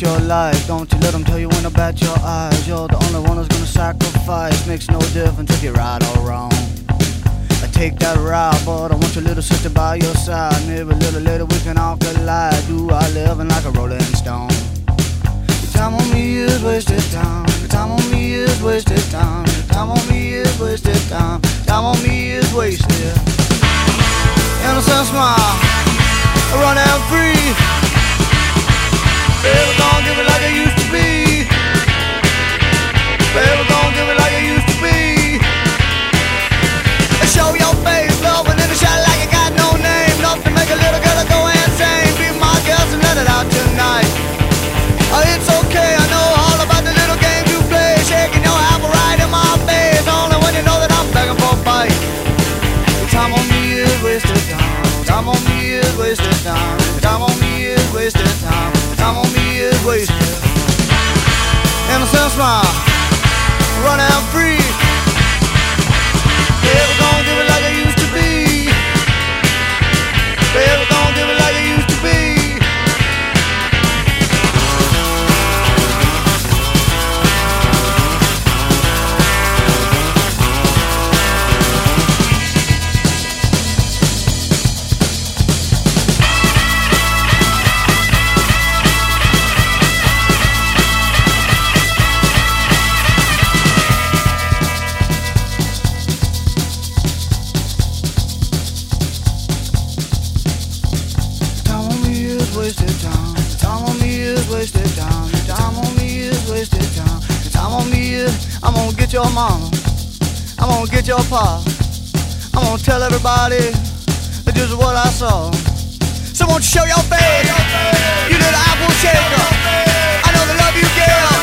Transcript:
your life. Don't you let them tell you when to bat your eyes. You're the only one who's gonna sacrifice. Makes no difference if you're right or wrong. I take that route, but I want your little sister by your side. Maybe a little later we can all collide. Do I living like a rolling stone? The time on me is wasted time. The time on me is wasted time. The time on me is wasted time. Time on me is wasted. Innocent smile, I run out free. Baby, gon' give it like it used to be. Baby, gon' give it like it used to be. Show your face, love, and then a shot like you got no name. Enough to make a little girl go insane. Be my guest and let it out tonight. It's okay, I know all about the little games you play. Shaking your apple right in my face. Only when you know that I'm begging for a bite. The time on me is wasted time. Time on me is wasted time. Time on me is wasted time. Time on me is wasted. Innocent smile, run out free. Baby, gon' give it like it used to be. Baby, gon' give it like it used to be. Wasted time. Time on me is wasted time. Time on me is wasted time. Time on me is. I'm gonna get your mama. I'm gonna get your pa. I'm gonna tell everybody just what I saw. So won't you show your face? You little apple shaker. I know the love you give.